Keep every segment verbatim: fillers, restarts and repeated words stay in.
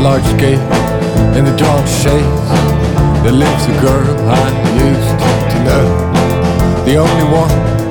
large gate in the dark shades, there lives a girl I used to know. The only one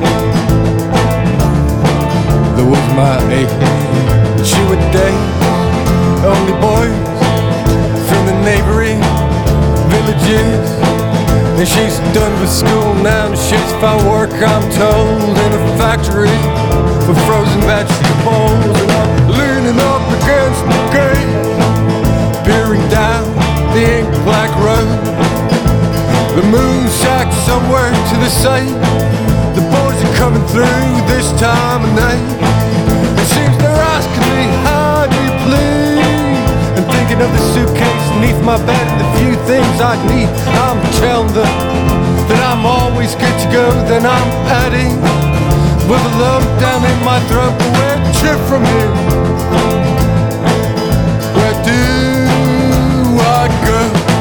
that was my age. She would date only boys from the neighboring villages. And she's done with school now, and she's found work, I'm told, in a factory for frozen vegetables. And I'm leaning up against the gate, peering down the ink-black road. The moon shines somewhere to the side. The boys are coming through this time of night. It seems they're asking me, how do you please? And thinking of the suitcase beneath my bed and the few things I need. I'm telling them that I'm always good to go. Then I'm adding with a lump down in my throat. But where to from here? Where do I go?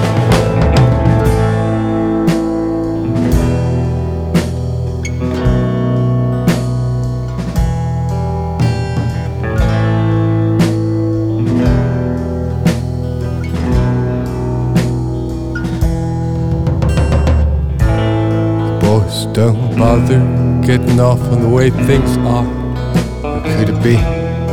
Don't bother getting off on the way things are. Or could it be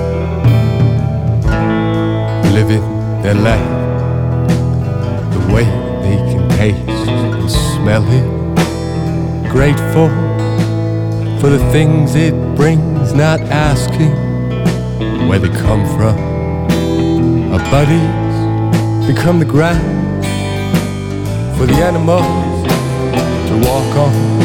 living their life the way they can taste and smell it? Grateful for the things it brings, not asking where they come from. Our buddies become the ground for the animals to walk on.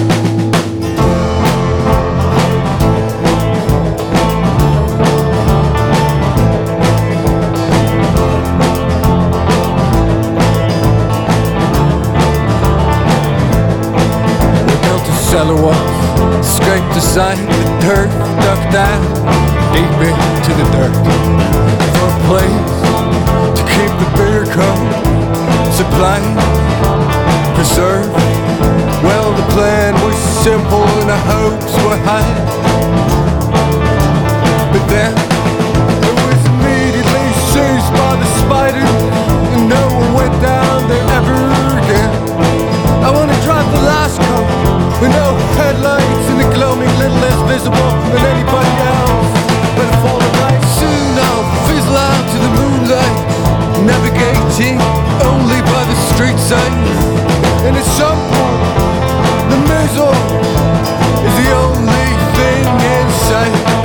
Cellar walls, scraped aside the dirt, dug down deep into the dirt for a place to keep the beer cold, supplied, preserved. Well, the plan was simple and the hopes were high, but then it was immediately seized by the spiders, and no one went down there ever again. I want to drive the last car with no headlights and the glow make a little less visible than anybody else. But if all the lights soon I'll fizzle out to the moonlight, navigating only by the street signs. And at some point, the mizzle is the only thing in sight.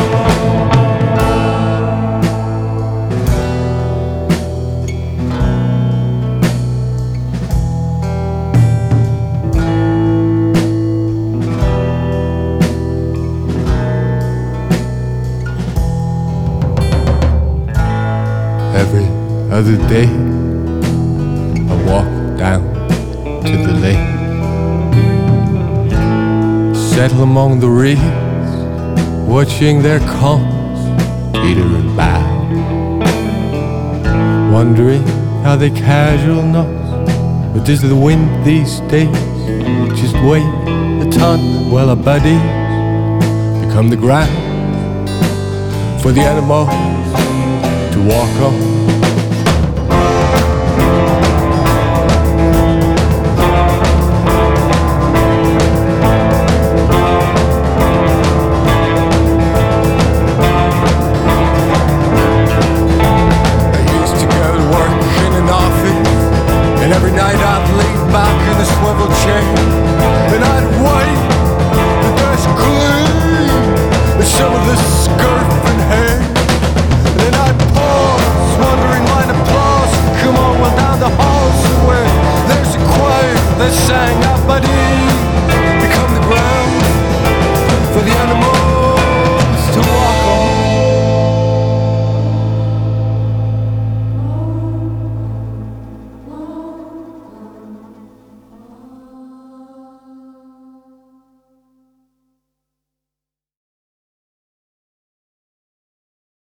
Every other day I walk down to the lake, settle among the reeds, watching their calms teeter and bow, wondering how they casual knots. But does the wind these days just weigh a ton? Well, our buddies become the ground for the animals to walk on.